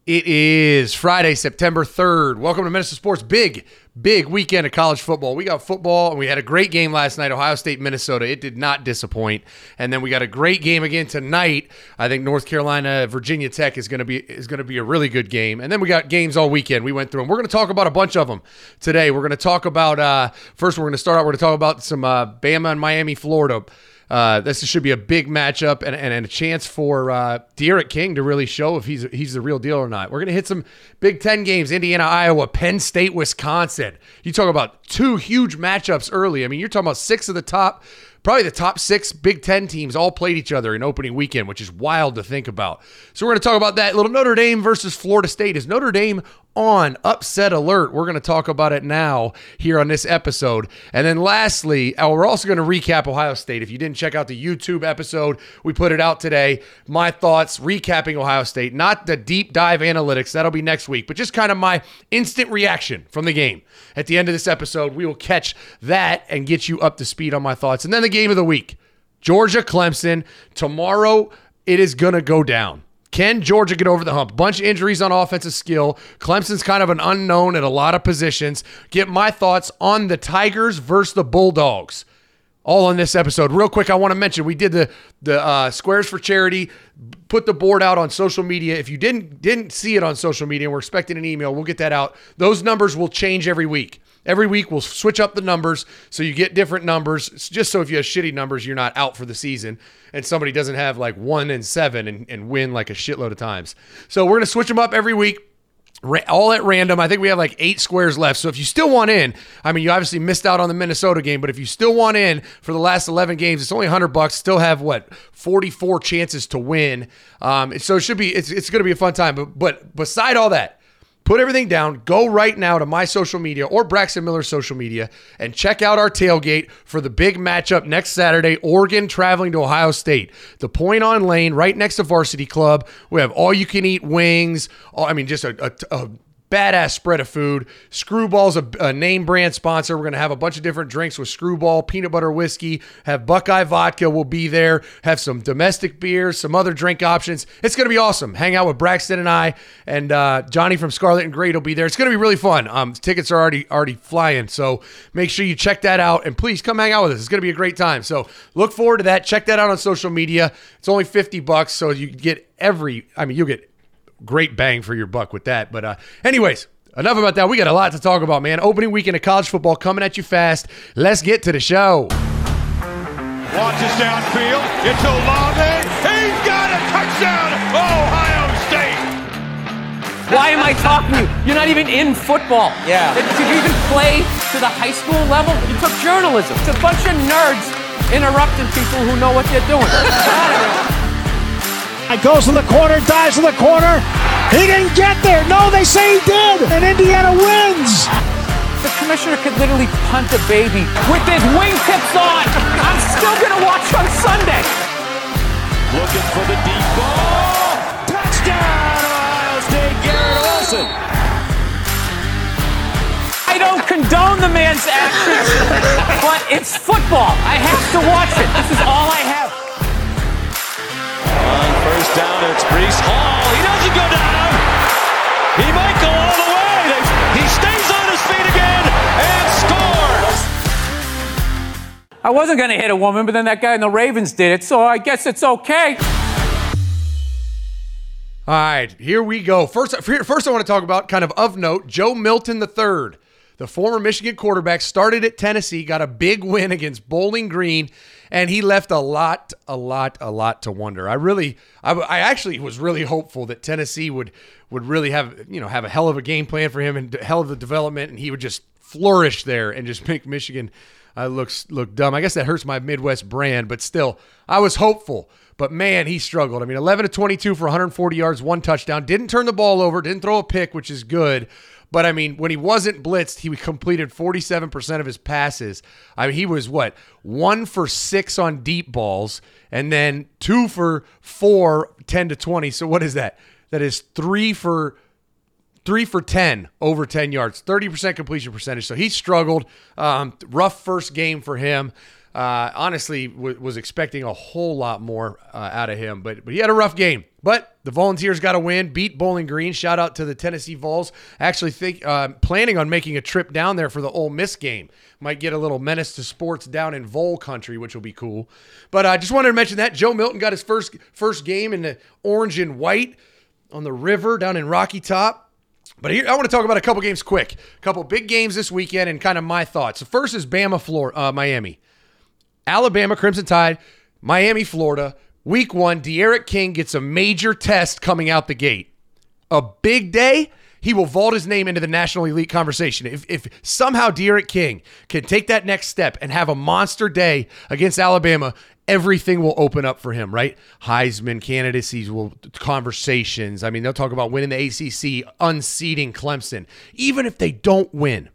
It is Friday, September 3rd. Welcome to Minnesota Sports. Big weekend of college football. We got football, and we had a great game last night, Ohio State, Minnesota. It did not disappoint. And then we got a great game again tonight. I think North Carolina, Virginia Tech is going to be a really good game. And then we got games all weekend. We went through them. We're going to talk about a bunch of them today. We're going to talk about first. We're going to start out. We're going to talk about some Bama and Miami, Florida. This should be a big matchup and a chance for D'Eriq King to really show if he's the real deal or not. We're going to hit some Big Ten games, Indiana, Iowa, Penn State, Wisconsin. You talk about two huge matchups early. I mean, you're talking about probably the top 6 Big Ten teams all played each other in opening weekend, which is wild to think about. So we're going to talk about that. Little Notre Dame versus Florida State. Is Notre Dame on upset alert? We're going to talk about it now here on this episode. And then lastly, we're also going to recap Ohio State. If you didn't check out the YouTube episode, we put it out today. My thoughts recapping Ohio State. Not the deep dive analytics. That'll be next week. But just kind of my instant reaction from the game. At the end of this episode, we will catch that and get you up to speed on my thoughts. And then the game of the week, Georgia, Clemson. Tomorrow, it is going to go down. Can Georgia get over the hump? Bunch of injuries on offensive skill. Clemson's kind of an unknown at a lot of positions. Get my thoughts on the Tigers versus the Bulldogs. All on this episode. Real quick, I want to mention we did the Squares for Charity. Put the board out on social media. If you didn't see it on social media and we're expecting an email, we'll get that out. Those numbers will change every week. Every week we'll switch up the numbers so you get different numbers. It's just so if you have shitty numbers, you're not out for the season and somebody doesn't have like 1 and 7 and win like a shitload of times. So we're going to switch them up every week. All at random. I think we have like 8 squares left. So if you still want in, I mean, you obviously missed out on the Minnesota game, but if you still want in for the last 11 games, it's only $100. Still have 44 chances to win. So it should be, it's going to be a fun time. But beside all that, put everything down. Go right now to my social media or Braxton Miller's social media and check out our tailgate for the big matchup next Saturday. Oregon traveling to Ohio State. The Point on Lane, right next to Varsity Club. We have all-you-can-eat wings. Just a badass spread of food. Screwball's a name brand sponsor. We're going to have a bunch of different drinks with Screwball, peanut butter whiskey, have Buckeye vodka will be there, have some domestic beers, some other drink options. It's going to be awesome. Hang out with Braxton and I, and Johnny from Scarlet and Great will be there. It's going to be really fun. Tickets are already flying, so make sure you check that out, and please come hang out with us. It's going to be a great time. So look forward to that. Check that out on social media. It's only $50, so you get you'll get great bang for your buck with that. But anyways, enough about that. We got a lot to talk about, man. Opening weekend of college football coming at you fast. Let's get to the show. Launches downfield. It's Olave. He's got a touchdown. Ohio State. Why am I talking to you? You're not even in football. Yeah. Did you even play to the high school level? You took journalism. It's a bunch of nerds interrupting people who know what they're doing. Goes to the corner, dives to the corner. He didn't get there. No, they say he did. And Indiana wins. The commissioner could literally punt a baby with his wingtips on. I'm still going to watch on Sunday. Looking for the deep ball. Touchdown, Ohio State, Garrett Wilson. I don't condone the man's actions, but it's football. I have to watch it. This is all I have. On first down, it's Breece Hall. He doesn't go down. He might go all the way. He stays on his feet again and scores. I wasn't going to hit a woman, but then that guy in the Ravens did it, so I guess it's okay. All right, here we go. First I want to talk about kind of note, Joe Milton III. The former Michigan quarterback started at Tennessee, got a big win against Bowling Green, and he left a lot to wonder. I actually was really hopeful that Tennessee would really have a hell of a game plan for him and hell of a development, and he would just flourish there and just make Michigan look dumb. I guess that hurts my Midwest brand, but still, I was hopeful. But man, he struggled. 11 of 22 for 140 yards, 1 touchdown. Didn't turn the ball over, didn't throw a pick, which is good. But, when he wasn't blitzed, he completed 47% of his passes. He was, 1 for 6 on deep balls, and then 2 for 4, 10 to 20. So what is that? That is 3 for 10 over 10 yards, 30% completion percentage. So he struggled. Rough first game for him. Honestly, was expecting a whole lot more out of him, but he had a rough game. But the Volunteers got a win, beat Bowling Green. Shout out to the Tennessee Vols. Actually, planning on making a trip down there for the Ole Miss game. Might get a little Menace to Sports down in Vol country, which will be cool. But I just wanted to mention that Joe Milton got his first game in the orange and white on the river down in Rocky Top. But here, I want to talk about a couple games quick. A couple big games this weekend and kind of my thoughts. The first is Miami. Alabama, Crimson Tide, Miami, Florida. Week 1, De'Aaron King gets a major test coming out the gate. A big day, he will vault his name into the National Elite conversation. If somehow De'Aaron King can take that next step and have a monster day against Alabama, everything will open up for him, right? Heisman candidacies, conversations. I mean, they'll talk about winning the ACC, unseating Clemson. Even if they don't win,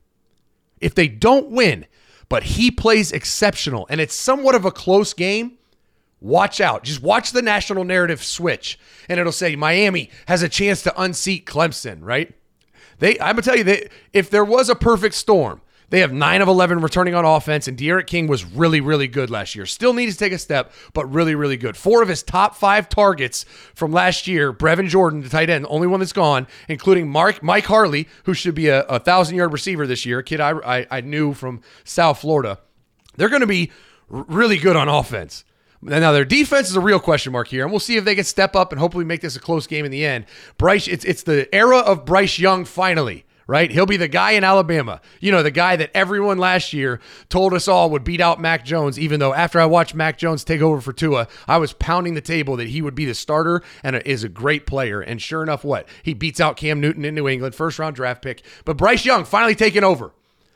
but he plays exceptional, and it's somewhat of a close game, watch out. Just watch the national narrative switch, and it'll say Miami has a chance to unseat Clemson, right? I'm going to tell you, if there was a perfect storm, they have 9 of 11 returning on offense, and De'Aaron King was really, really good last year. Still needs to take a step, but really, really good. 4 of his top 5 targets from last year, Brevin Jordan, the tight end, the only one that's gone, including Mike Harley, who should be a 1,000-yard receiver this year, a kid I knew from South Florida. They're going to be really good on offense. Now, their defense is a real question mark here, and we'll see if they can step up and hopefully make this a close game in the end. Bryce, it's the era of Bryce Young finally. Right? He'll be the guy in Alabama. You know, the guy that everyone last year told us all would beat out Mac Jones, even though after I watched Mac Jones take over for Tua, I was pounding the table that he would be the starter and is a great player. And sure enough, what? He beats out Cam Newton in New England, first-round draft pick. But Bryce Young finally taking over.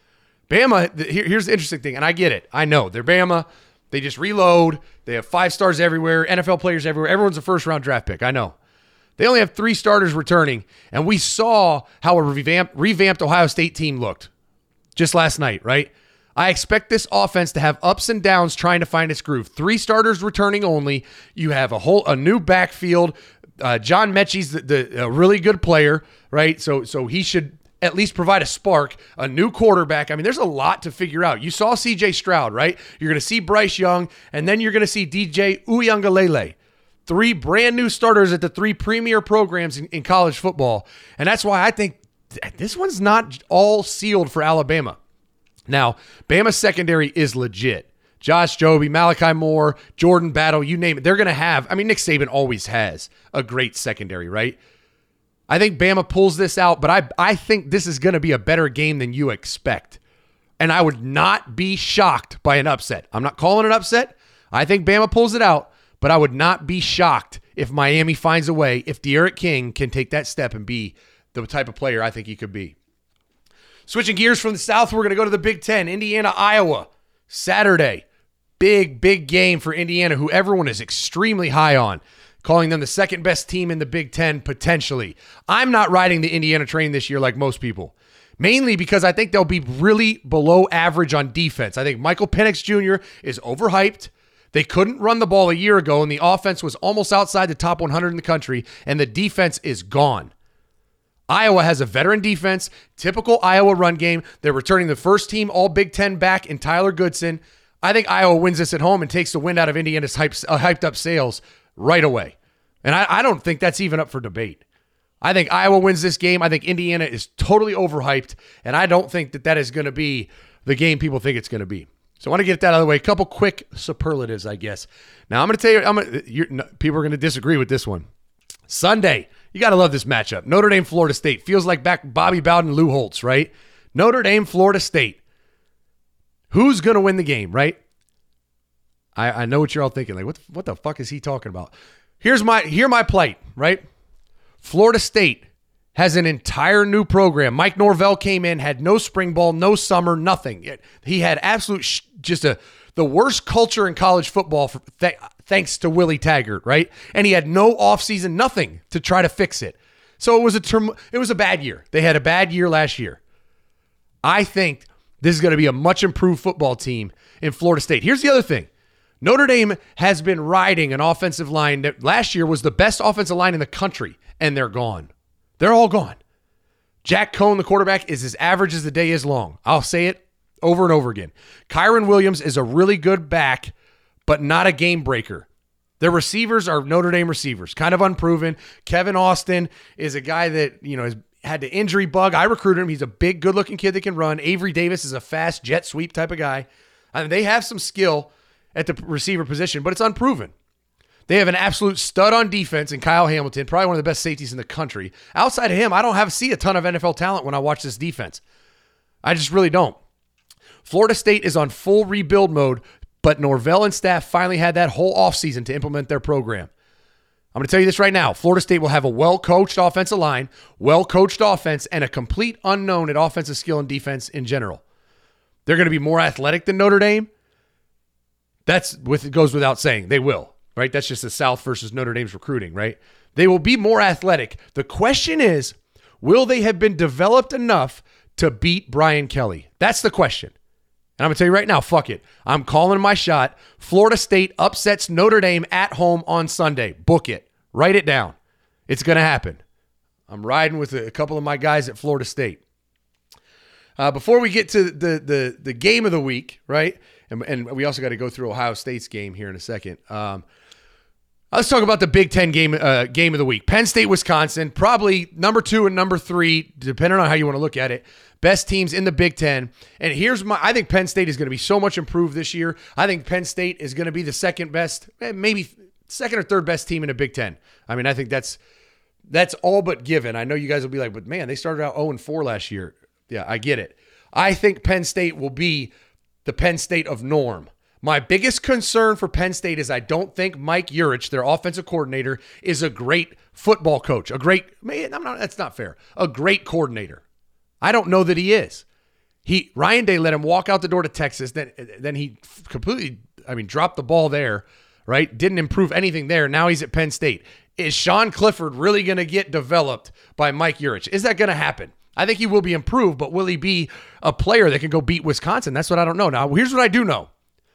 Bama, here's the interesting thing, and I get it. I know. They're Bama. They just reload. They have 5 stars everywhere, NFL players everywhere. Everyone's a first-round draft pick. I know. They only have 3 starters returning, and we saw how a revamped Ohio State team looked just last night, right? I expect this offense to have ups and downs trying to find its groove. 3 starters returning only. You have a new backfield. John Mechie's a really good player, right? So he should at least provide a spark. A new quarterback. I mean, there's a lot to figure out. You saw C.J. Stroud, right? You're going to see Bryce Young, and then you're going to see DJ Uiagalelei. 3 brand new starters at the 3 premier programs in college football. And that's why I think this one's not all sealed for Alabama. Now, Bama's secondary is legit. Josh Jobe, Malachi Moore, Jordan Battle, you name it. They're going to have, Nick Saban always has a great secondary, right? I think Bama pulls this out, but I think this is going to be a better game than you expect. And I would not be shocked by an upset. I'm not calling it an upset. I think Bama pulls it out. But I would not be shocked if Miami finds a way, if De'Aaron King can take that step and be the type of player I think he could be. Switching gears from the South, we're going to go to the Big Ten. Indiana, Iowa, Saturday. Big game for Indiana, who everyone is extremely high on, calling them the second best team in the Big Ten potentially. I'm not riding the Indiana train this year like most people, mainly because I think they'll be really below average on defense. I think Michael Penix Jr. is overhyped. They couldn't run the ball a year ago, and the offense was almost outside the top 100 in the country, and the defense is gone. Iowa has a veteran defense, typical Iowa run game. They're returning the first team All-Big Ten back in Tyler Goodson. I think Iowa wins this at home and takes the wind out of Indiana's hyped-up sails right away. And I don't think that's even up for debate. I think Iowa wins this game. I think Indiana is totally overhyped, and I don't think that is going to be the game people think it's going to be. So I want to get that out of the way. A couple quick superlatives, I guess. Now, I'm going to tell you, people are going to disagree with this one. Sunday, you got to love this matchup. Notre Dame, Florida State. Feels like back Bobby Bowden, Lou Holtz, right? Notre Dame, Florida State. Who's going to win the game, right? I know what you're all thinking. Like, what the fuck is he talking about? Here's my plight, right? Florida State has an entire new program. Mike Norvell came in, had no spring ball, no summer, nothing. He had absolute the worst culture in college football thanks to Willie Taggart, right? And he had no offseason, nothing to try to fix it. So it was a bad year. They had a bad year last year. I think this is going to be a much improved football team in Florida State. Here's the other thing. Notre Dame has been riding an offensive line that last year was the best offensive line in the country, and they're gone. They're all gone. Jack Cohn, the quarterback, is as average as the day is long. I'll say it. over and over again. Kyron Williams is a really good back, but not a game breaker. Their receivers are Notre Dame receivers, kind of unproven. Kevin Austin is a guy that, has had the injury bug. I recruited him. He's a big, good-looking kid that can run. Avery Davis is a fast jet sweep type of guy. I mean, they have some skill at the receiver position, but it's unproven. They have an absolute stud on defense in Kyle Hamilton, probably one of the best safeties in the country. Outside of him, I don't see a ton of NFL talent when I watch this defense. I just really don't. Florida State is on full rebuild mode, but Norvell and staff finally had that whole offseason to implement their program. I'm going to tell you this right now. Florida State will have a well-coached offensive line, well-coached offense, and a complete unknown at offensive skill and defense in general. They're going to be more athletic than Notre Dame. It goes without saying. They will, right? That's just the South versus Notre Dame's recruiting, right? They will be more athletic. The question is, will they have been developed enough to beat Brian Kelly? That's the question. And I'm going to tell you right now, fuck it. I'm calling my shot. Florida State upsets Notre Dame at home on Sunday. Book it. Write it down. It's going to happen. I'm riding with a couple of my guys at Florida State. Before we get to the game of the week, right? And we also got to go through Ohio State's game here in a second. Let's talk about the Big Ten game of the week. Penn State, Wisconsin, probably number 2 and number 3, depending on how you want to look at it. Best teams in the Big Ten. And I think Penn State is going to be so much improved this year. I think Penn State is going to be the second best, maybe second or third best team in the Big Ten. I mean, I think that's all but given. I know you guys will be like, but man, they started out 0-4 last year. Yeah, I get it. I think Penn State will be the Penn State of norm. My biggest concern for Penn State is I don't think Mike Yurich, their offensive coordinator, is a great football coach. That's not fair. A great coordinator. I don't know that he is. Ryan Day let him walk out the door to Texas. Then he completely, dropped the ball there, right? Didn't improve anything there. Now he's at Penn State. Is Sean Clifford really going to get developed by Mike Yurich? Is that going to happen? I think he will be improved, but will he be a player that can go beat Wisconsin? That's what I don't know. Now, here's what I do know.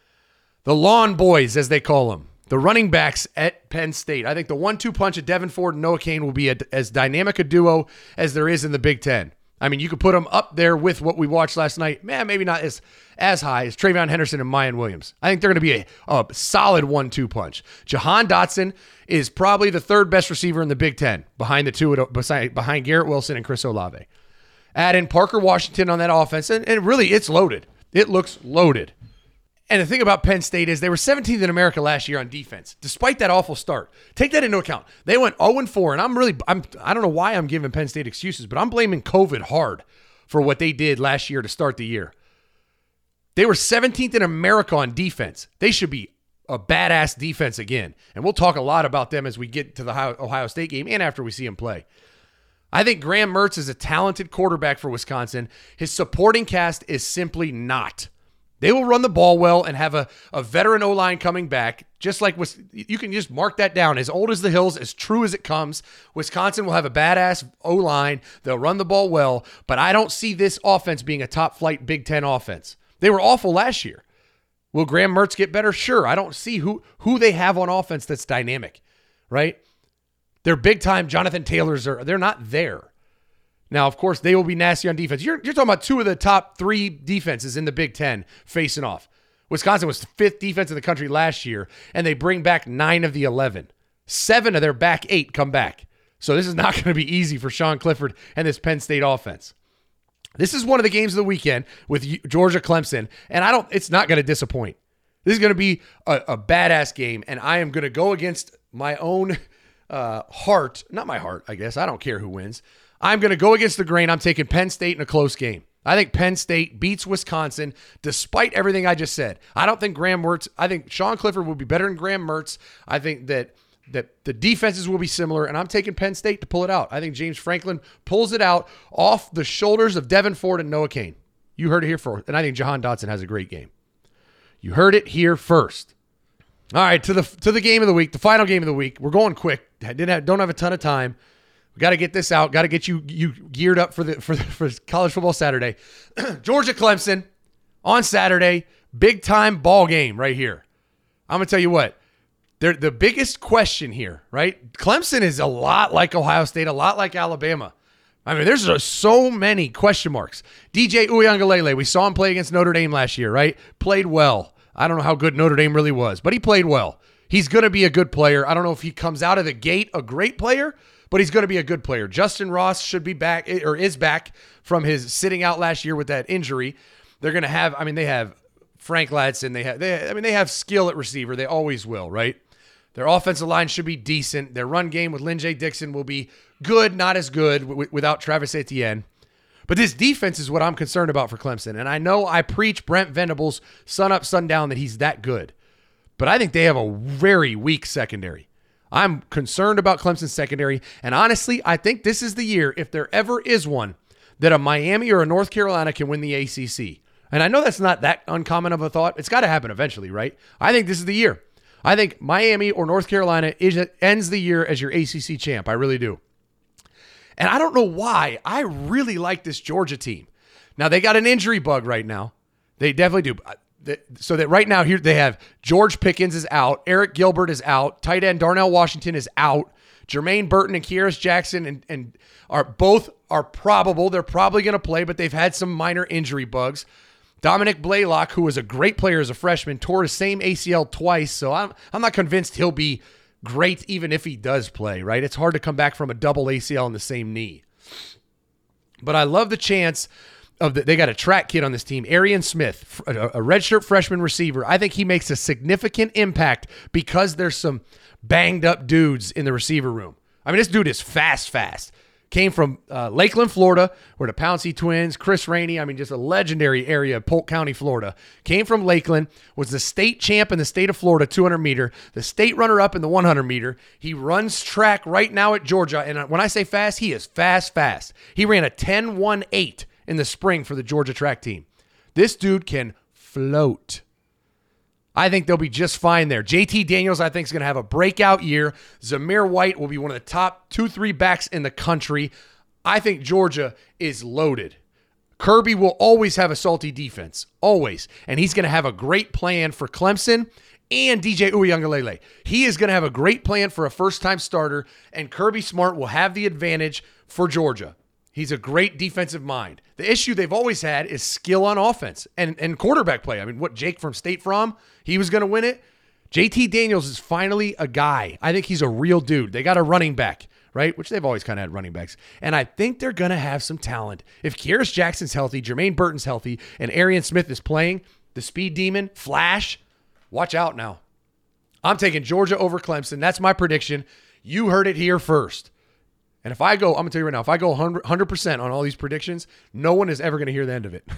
The Lawn Boys, as they call them, the running backs at Penn State. I think the 1-2 punch of Devin Ford and Noah Cain will be as dynamic a duo as there is in the Big Ten. I mean, you could put them up there with what we watched last night. Man, maybe not as high as Travion Henderson and Mayan Williams. I think they're going to be a solid 1-2 punch. Jahan Dotson is probably the third best receiver in the Big Ten behind behind Garrett Wilson and Chris Olave. Add in Parker Washington on that offense, and really, it's loaded. It looks loaded. And the thing about Penn State is they were 17th in America last year on defense, despite that awful start. Take that into account. They went 0-4, and I don't know why I'm giving Penn State excuses, but I'm blaming COVID hard for what they did last year to start the year. They were 17th in America on defense. They should be a badass defense again. And we'll talk a lot about them as we get to the Ohio State game and after we see them play. I think Graham Mertz is a talented quarterback for Wisconsin. His supporting cast is simply not. They will run the ball well and have a veteran O-line coming back, just like you can just mark that down. As old as the hills, as true as it comes, Wisconsin will have a badass O-line. They'll run the ball well, but I don't see this offense being a top-flight Big Ten offense. They were awful last year. Will Graham Mertz get better? Sure. I don't see who they have on offense that's dynamic, right? They're big-time Jonathan Taylors. They're not there. Now, of course, they will be nasty on defense. You're talking about 2 of the top 3 defenses in the Big Ten facing off. Wisconsin was the 5th defense in the country last year, and they bring back 9 of the 11. 7 of their back 8 come back. So this is not going to be easy for Sean Clifford and this Penn State offense. This is one of the games of the weekend with Georgia Clemson, and it's not going to disappoint. This is going to be a badass game, and I am going to go against my own heart. Not my heart, I guess. I don't care who wins. I'm going to go against the grain. I'm taking Penn State in a close game. I think Penn State beats Wisconsin despite everything I just said. I don't think I think Sean Clifford will be better than Graham Mertz. I think that the defenses will be similar, and I'm taking Penn State to pull it out. I think James Franklin pulls it out off the shoulders of Devin Ford and Noah Cain. You heard it here first, and I think Jahan Dotson has a great game. You heard it here first. All right, to the game of the week, the final game of the week. We're going quick. Don't have a ton of time. We got to get this out. Got to get you geared up for College Football Saturday. Georgia Clemson on Saturday. Big time ball game right here. I'm gonna tell you what. The biggest question here, right? Clemson is a lot like Ohio State, a lot like Alabama. I mean, there's so many question marks. DJ Uiagalelei, we saw him play against Notre Dame last year, right? Played well. I don't know how good Notre Dame really was, but he played well. He's going to be a good player. I don't know if he comes out of the gate a great player, but he's going to be a good player. Justin Ross should be back, or is back from his sitting out last year with that injury. They're going to have, they have Frank Ladson. They have skill at receiver. They always will, right? Their offensive line should be decent. Their run game with Lynn J. Dixon will be good, not as good without Travis Etienne. But this defense is what I'm concerned about for Clemson. And I know I preach Brent Venables sun up, sun down that he's that good. But I think they have a very weak secondary. I'm concerned about Clemson's secondary. And honestly, I think this is the year, if there ever is one, that a Miami or a North Carolina can win the ACC. And I know that's not that uncommon of a thought. It's got to happen eventually, right? I think this is the year. I think Miami or North Carolina ends the year as your ACC champ. I really do. And I don't know why. I really like this Georgia team. Now, they got an injury bug right now. They definitely do. So that right now here they have George Pickens is out. Eric Gilbert is out. Tight end Darnell Washington is out. Jermaine Burton and Kieris Jackson and are probable. They're probably going to play, but they've had some minor injury bugs. Dominic Blaylock, who was a great player as a freshman, tore his same ACL twice, so I'm not convinced he'll be great even if he does play, right? It's hard to come back from a double ACL in the same knee. But I love the chance of they got a track kid on this team, Arian Smith, a redshirt freshman receiver. I think he makes a significant impact because there's some banged up dudes in the receiver room. I mean, this dude is fast. Came from Lakeland, Florida, where the Pouncey twins, Chris Rainey, just a legendary area of Polk County, Florida. Came from Lakeland, was the state champ in the state of Florida, 200 meter, the state runner-up in the 100 meter. He runs track right now at Georgia, and when I say fast, he is fast. He ran a 10.18 in the spring for the Georgia track team. This dude can float. I think they'll be just fine there. JT Daniels, I think, is going to have a breakout year. Zamir White will be one of the top 2-3 backs in the country. I think Georgia is loaded. Kirby will always have a salty defense, always. And he's going to have a great plan for Clemson and DJ Uiagalelei. He is going to have a great plan for a first-time starter, and Kirby Smart will have the advantage for Georgia. He's a great defensive mind. The issue they've always had is skill on offense and quarterback play. Jake from State Farm, he was going to win it. JT Daniels is finally a guy. I think he's a real dude. They got a running back, right? Which they've always kind of had running backs. And I think they're going to have some talent. If Kieris Jackson's healthy, Jermaine Burton's healthy, and Arian Smith is playing, the speed demon, Flash, watch out now. I'm taking Georgia over Clemson. That's my prediction. You heard it here first. And if I go, I'm going to tell you right now, if I go 100% on all these predictions, no one is ever going to hear the end of it.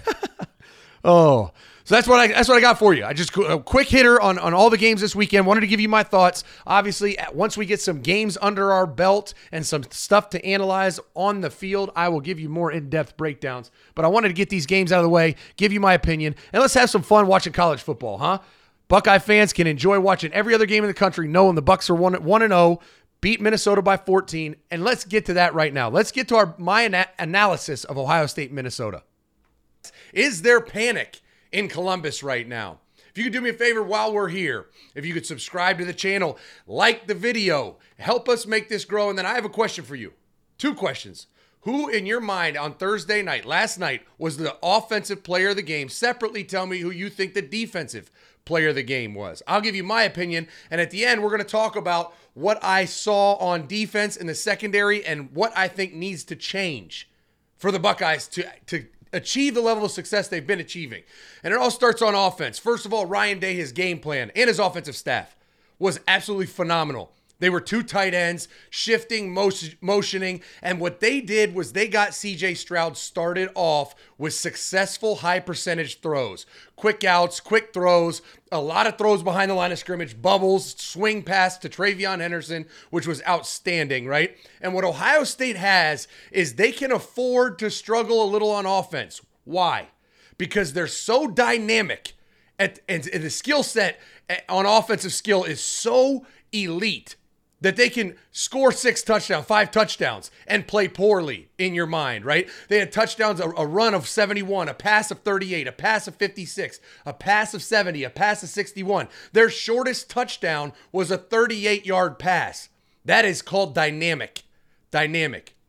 So that's what I got for you. I just a quick hitter on all the games this weekend. Wanted to give you my thoughts. Obviously, once we get some games under our belt and some stuff to analyze on the field, I will give you more in-depth breakdowns. But I wanted to get these games out of the way, give you my opinion, and let's have some fun watching college football, huh? Buckeye fans can enjoy watching every other game in the country, knowing the Bucs are 1-0. Beat Minnesota by 14, and let's get to that right now. Let's get to my analysis of Ohio State, Minnesota. Is there panic in Columbus right now? If you could do me a favor while we're here, if you could subscribe to the channel, like the video, help us make this grow, and then I have a question for you. 2 questions. Who in your mind on Thursday night, last night, was the offensive player of the game? Separately, tell me who you think the defensive player of the game was. I'll give you my opinion, and at the end, we're going to talk about what I saw on defense in the secondary and what I think needs to change for the Buckeyes to achieve the level of success they've been achieving. And it all starts on offense. First of all, Ryan Day, his game plan and his offensive staff was absolutely phenomenal. They were 2 tight ends, shifting, motioning, and what they did was they got CJ Stroud started off with successful high percentage throws. Quick outs, quick throws, a lot of throws behind the line of scrimmage, bubbles, swing pass to Travion Henderson, which was outstanding, right? And what Ohio State has is they can afford to struggle a little on offense. Why? Because they're so dynamic, and the skill set on offensive skill is so elite that they can score 5 touchdowns and play poorly in your mind, right? They had touchdowns, a run of 71, a pass of 38, a pass of 56, a pass of 70, a pass of 61. Their shortest touchdown was a 38-yard pass. That is called dynamic.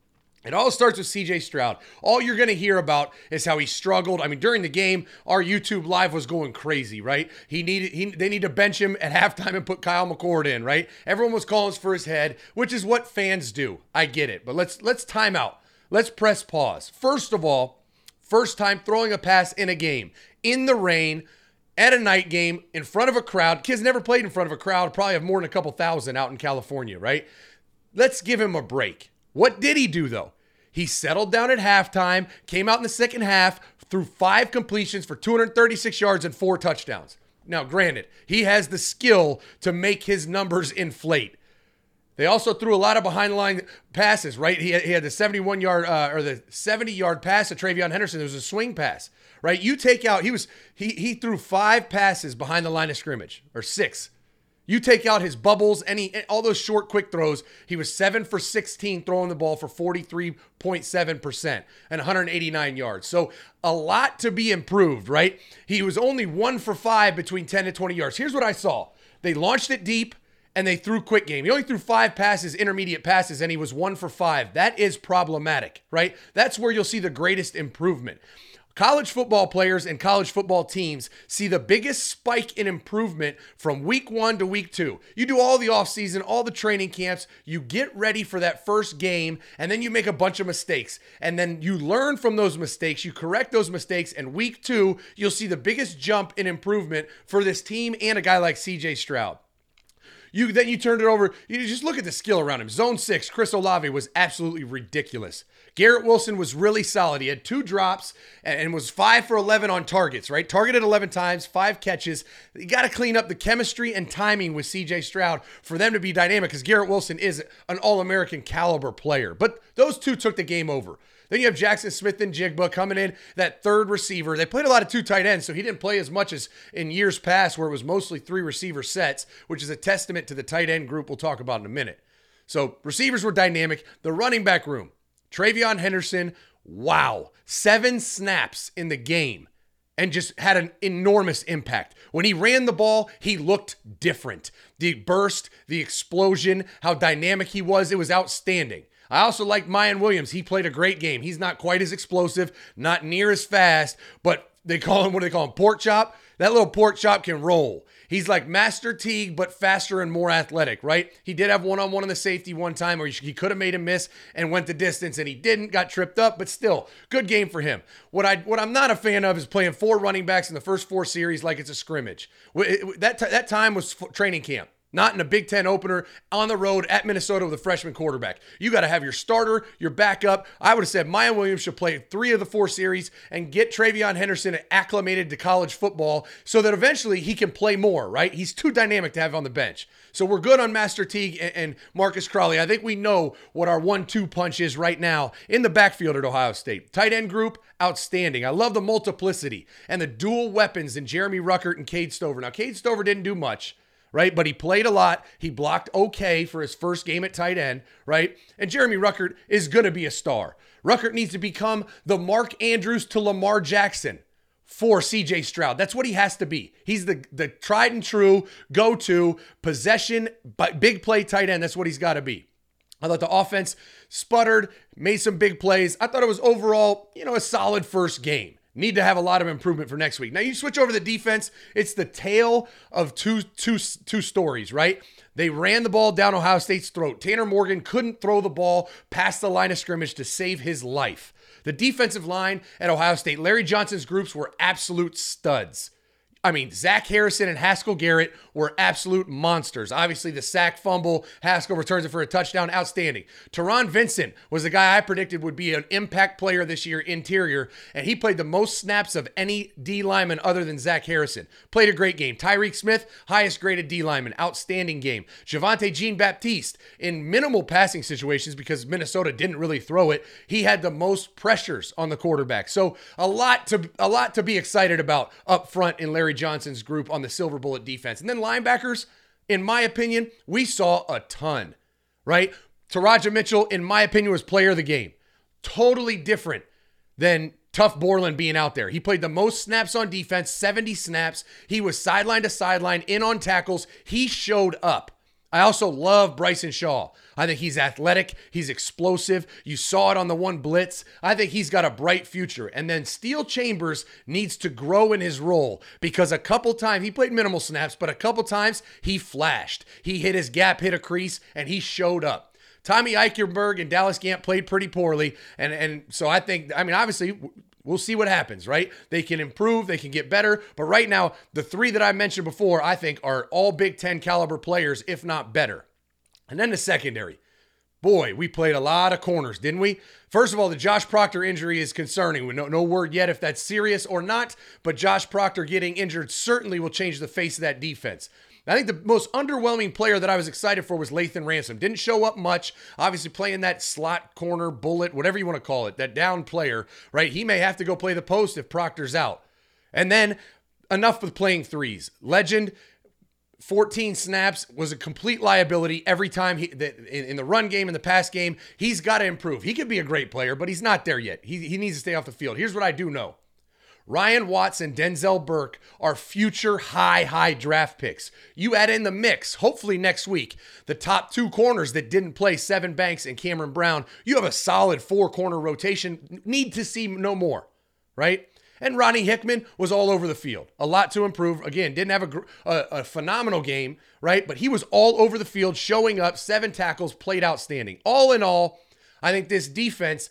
It all starts with CJ Stroud. All you're going to hear about is how he struggled. I mean, during the game, our YouTube live was going crazy, right? They need to bench him at halftime and put Kyle McCord in, right? Everyone was calling for his head, which is what fans do. I get it. But let's time out. Let's press pause. First of all, first time throwing a pass in a game, in the rain, at a night game, in front of a crowd. Kids never played in front of a crowd, probably have more than a couple thousand out in California, right? Let's give him a break. What did he do, though? He settled down at halftime, came out in the second half, threw 5 completions for 236 yards and 4 touchdowns. Now, granted, he has the skill to make his numbers inflate. They also threw a lot of behind-the-line passes, right? He had the 70-yard pass to TreVeyon Henderson. It was a swing pass, right? You take out, he threw 5 passes behind the line of scrimmage, or 6. You take out his bubbles, all those short, quick throws, he was 7 for 16 throwing the ball for 43.7% and 189 yards. So a lot to be improved, right? He was only 1 for 5 between 10 and 20 yards. Here's what I saw. They launched it deep and they threw quick game. He only threw 5 passes, intermediate passes, and he was 1 for 5. That is problematic, right? That's where you'll see the greatest improvement. College football players and college football teams see the biggest spike in improvement from week 1 to week 2. You do all the offseason, all the training camps, you get ready for that first game, and then you make a bunch of mistakes. And then you learn from those mistakes, you correct those mistakes, and week 2, you'll see the biggest jump in improvement for this team and a guy like CJ Stroud. Then you turned it over. You just look at the skill around him. Zone 6, Chris Olave was absolutely ridiculous. Garrett Wilson was really solid. He had 2 drops and was 5 for 11 on targets, right? Targeted 11 times, 5 catches. You got to clean up the chemistry and timing with CJ Stroud for them to be dynamic, because Garrett Wilson is an All-American caliber player. But those 2 took the game over. Then you have Jackson Smith and Jigba coming in, that third receiver. They played a lot of 2 tight ends, so he didn't play as much as in years past where it was mostly 3 receiver sets, which is a testament to the tight end group we'll talk about in a minute. So receivers were dynamic. The running back room, TreVeyon Henderson, wow, 7 snaps in the game and just had an enormous impact. When he ran the ball, he looked different. The burst, the explosion, how dynamic he was, it was outstanding. I also like Mayan Williams. He played a great game. He's not quite as explosive, not near as fast, but they call him, what do they call him, pork chop? That little pork chop can roll. He's like Master Teague, but faster and more athletic, right? He did have one-on-one in the safety one time where he could have made him miss and went the distance, and he didn't, got tripped up, but still, good game for him. What I'm not a fan of is playing 4 running backs in the first 4 series like it's a scrimmage. That time was training camp. Not in a Big Ten opener on the road at Minnesota with a freshman quarterback. You got to have your starter, your backup. I would have said Mayan Williams should play 3 of the 4 series and get TreVeyon Henderson acclimated to college football so that eventually he can play more, right? He's too dynamic to have on the bench. So we're good on Master Teague and Marcus Crowley. I think we know what our 1-2 punch is right now in the backfield at Ohio State. Tight end group, outstanding. I love the multiplicity and the dual weapons in Jeremy Ruckert and Cade Stover. Now, Cade Stover didn't do much, right? But he played a lot. He blocked okay for his first game at tight end, right? And Jeremy Ruckert is going to be a star. Ruckert needs to become the Mark Andrews to Lamar Jackson for CJ Stroud. That's what he has to be. He's the tried and true go-to possession, but big play tight end. That's what he's got to be. I thought the offense sputtered, made some big plays. I thought it was overall, a solid first game. Need to have a lot of improvement for next week. Now you switch over to the defense. It's the tale of two stories, right? They ran the ball down Ohio State's throat. Tanner Morgan couldn't throw the ball past the line of scrimmage to save his life. The defensive line at Ohio State, Larry Johnson's groups were absolute studs. I mean, Zach Harrison and Haskell Garrett were absolute monsters. Obviously, the sack fumble, Haskell returns it for a touchdown, outstanding. Teron Vincent was the guy I predicted would be an impact player this year, interior, and he played the most snaps of any D lineman other than Zach Harrison. Played a great game. Tyreek Smith, highest graded D lineman, outstanding game. Javonte Jean-Baptiste, in minimal passing situations because Minnesota didn't really throw it, he had the most pressures on the quarterback. So a lot to be excited about up front in Larry Johnson's group on the Silver Bullet defense. And then linebackers, in my opinion, we saw a ton, right? Taraja Mitchell, in my opinion, was player of the game. Totally different than Tuff Borland being out there. He played the most snaps on defense, 70 snaps. He was sideline to sideline, in on tackles. He showed up. I also love Bryson Shaw. I think he's athletic. He's explosive. You saw it on the one blitz. I think he's got a bright future. And then Steel Chambers needs to grow in his role because a couple times, he played minimal snaps, but a couple times he flashed. He hit his gap, hit a crease, and he showed up. Tommy Eichenberg and Dallas Gant played pretty poorly. And so I think, obviously, we'll see what happens, right? They can improve, they can get better. But right now, the three that I mentioned before, I think are all Big Ten caliber players, if not better. And then the secondary. Boy, we played a lot of corners, didn't we? First of all, the Josh Proctor injury is concerning. No word yet if that's serious or not, but Josh Proctor getting injured certainly will change the face of that defense. I think the most underwhelming player that I was excited for was Lathan Ransom. Didn't show up much. Obviously playing that slot corner, bullet, whatever you want to call it, that down player, right? He may have to go play the post if Proctor's out. And then enough with playing threes. Legend, 14 snaps, was a complete liability every time in the run game, in the pass game. He's got to improve. He could be a great player, but he's not there yet. He needs to stay off the field. Here's what I do know. Ryan Watts and Denzel Burke are future high draft picks. You add in the mix, hopefully next week, the top two corners that didn't play, Sevyn Banks and Cameron Brown. You have a solid 4-corner rotation. Need to see no more, right? And Ronnie Hickman was all over the field. A lot to improve. Again, didn't have a phenomenal game, right? But he was all over the field, showing up, 7 tackles, played outstanding. All in all, I think this defense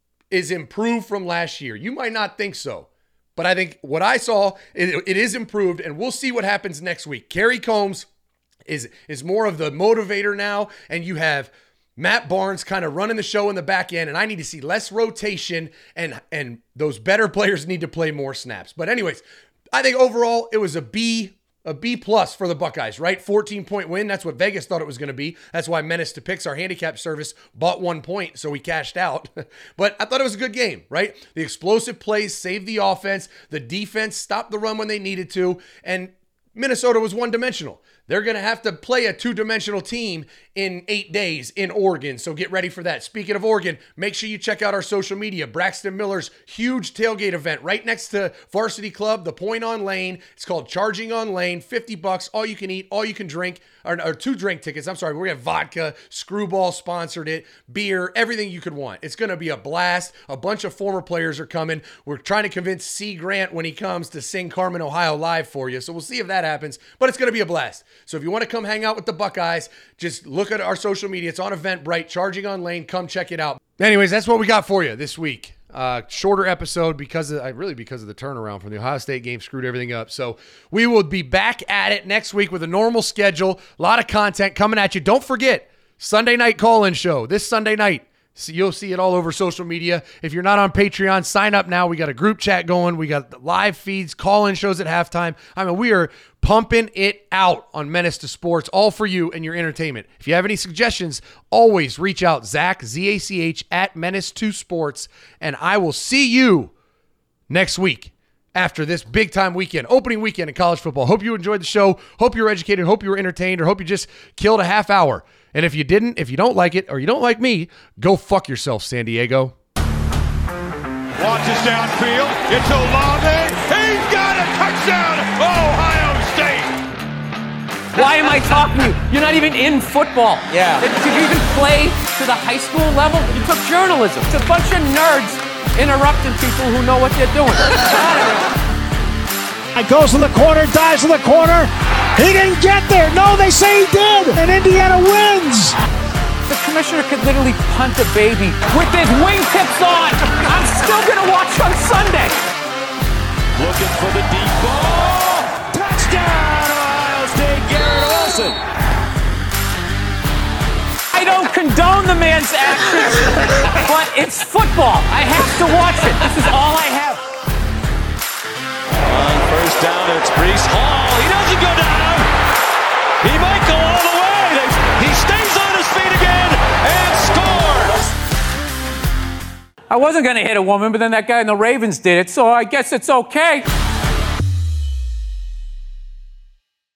is improved from last year. You might not think so. But I think what I saw, it is improved, and we'll see what happens next week. Kerry Combs is more of the motivator now, and you have Matt Barnes kind of running the show in the back end, and I need to see less rotation, and those better players need to play more snaps. But anyways, I think overall it was a B plus for the Buckeyes, right? 14-point win. That's what Vegas thought it was going to be. That's why Menace to Picks, our handicap service, bought 1 point, so we cashed out. But I thought it was a good game, right? The explosive plays saved the offense. The defense stopped the run when they needed to. And Minnesota was one-dimensional. They're going to have to play a 2-dimensional team in 8 days in Oregon, so get ready for that. Speaking of Oregon, make sure you check out our social media. Braxton Miller's huge tailgate event right next to Varsity Club, the Point on Lane. It's called Charging on Lane, $50, all you can eat, all you can drink, or 2 drink tickets. I'm sorry, we're going to have vodka, Screwball sponsored it, beer, everything you could want. It's going to be a blast. A bunch of former players are coming. We're trying to convince C. Grant when he comes to sing Carmen, Ohio live for you, so we'll see if that happens, but it's going to be a blast. So if you want to come hang out with the Buckeyes, just look at our social media. It's on Eventbrite, Charging on Lane. Come check it out. Anyways, that's what we got for you this week. Shorter episode because of the turnaround from the Ohio State game screwed everything up. So we will be back at it next week with a normal schedule. A lot of content coming at you. Don't forget, Sunday night call-in show this Sunday night. So you'll see it all over social media. If you're not on Patreon, sign up now. We got a group chat going. We got the live feeds, call-in shows at halftime. We are pumping it out on Menace to Sports, all for you and your entertainment. If you have any suggestions, always reach out, Zach, Z-A-C-H, at Menace2Sports, and I will see you next week after this big-time weekend, opening weekend in college football. Hope you enjoyed the show. Hope you were educated. Hope you were entertained, or hope you just killed a half hour. And if you don't like it, or you don't like me, go fuck yourself, San Diego. Watches downfield. It's Olave. He's got a touchdown, Ohio State. Why am I talking to you? You're not even in football. Yeah. Did you even play to the high school level? You took journalism. It's a bunch of nerds interrupting people who know what they're doing. It goes to the corner, dives to the corner. He didn't get there. No, they say he did. And Indiana wins. The commissioner could literally punt a baby with his wingtips on. I'm still going to watch on Sunday. Looking for the deep ball. Touchdown, Ohio State, Garrett Olson. I don't condone the man's actions, but it's football. I have to watch it. This is all I have. On first down, it's Breece Hall. He doesn't go down. He might go all the way. He stays on his feet again and scores. I wasn't going to hit a woman, but then that guy in the Ravens did it, so I guess it's okay.